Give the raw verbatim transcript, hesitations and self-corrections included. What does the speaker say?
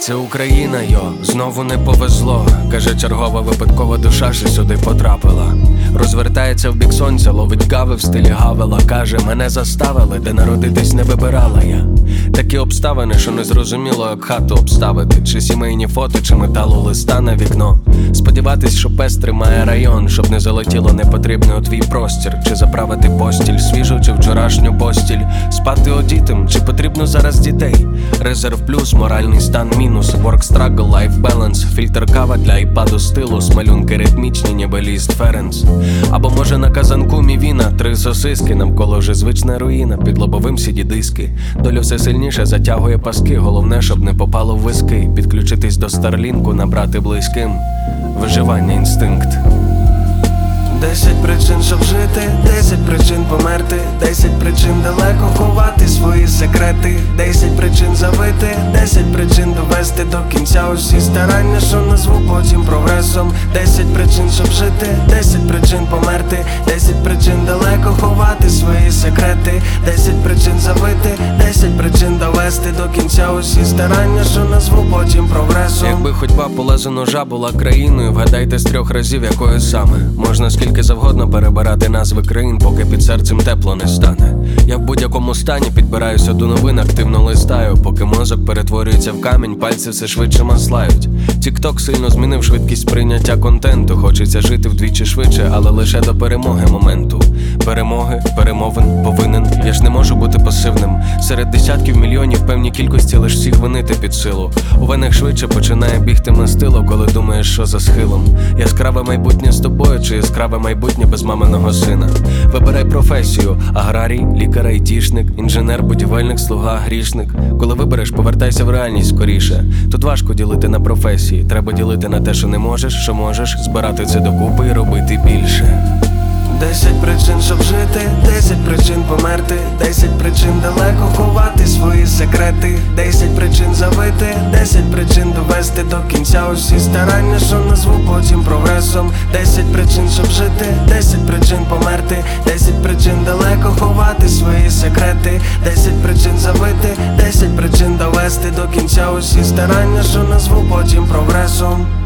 Це Україна, йо, знову не повезло. Каже чергова випадкова душа, що сюди потрапила. Розвертається в бік сонця, ловить кави в стилі Гавела. Каже, мене заставили, де народитись не вибирала я. Такі обставини, що не зрозуміло, як хату обставити. Чи сімейні фото, чи металу листа на вікно. Сподіватись, що пес тримає район, щоб не залетіло непотрібне у твій простір. Чи заправити постіль, свіжу чи вчорашню постіль. Спати одітим, чи потрібно зараз дітей. Резерв плюс, моральний стан мінус. Work struggle, life balance. Фільтр кава для айпаду стилу. Смалюнки ритмічні, ніби ліст Ференс. Або може на казанку мівіна. Три сосиски, навколо вже звична руїна. Під лобовим сіді диски. Долю все сильніше затягує паски. Головне, щоб не попало в виски. Підключитись до Старлінку, набрати близьким. Виживання інстинкт. Десять причин, щоб жити, десять причин померти, десять причин далеко ховати свої секрети, десять причин завити, десять причин довести до кінця усі старання, що назву потім прогресом. Десять причин, щоб жити, десять причин померти, десять причин далеко ховати свої секрети, десять причин завити, десять причин довести до кінця усі старання, що назву потім прогресом. Якби ходьба по лезу ножа була країною, вгадайте з трьох разів, якою саме. Можна скільки завгодно перебирати назви країн, поки під серцем тепло не стане. Я в будь-якому стані підбираюся до новин, активно листаю. Поки мозок перетворюється в камінь, пальці все швидше маслають. Тік-ток сильно змінив швидкість прийняття контенту. Хочеться жити вдвічі швидше, але лише до перемоги моменту. Перемоги, перемовин, повинен. Я ж не можу бути пасивним. Серед десятків мільйонів певні кількості лиш всіх винити під силу. У венах швидше починає бігти мастило, коли думаєш, що за схилом. Яскраве майбутнє з тобою, чи яскраве майбутнє без маминого сина. Вибирай професію: аграрій, лікар, айтішник, інженер, будівельник, слуга, грішник. Коли вибереш, повертайся в реальність скоріше. Тут важко ділити на професії. Треба ділити на те, що не можеш, що можеш, збирати це докупи і робити більше. Десять причин, щоб жити, десять причин померти, десять причин далеко ховати свої секрети, десять причин завити, десять причин довести до кінця усі старання, що назву потім прогресом. Десять причин, щоб жити, десять причин померти, десять причин далеко ховати свої секрети, десять причин завити, десять причин довести до кінця усі старання, що назву потім прогресом.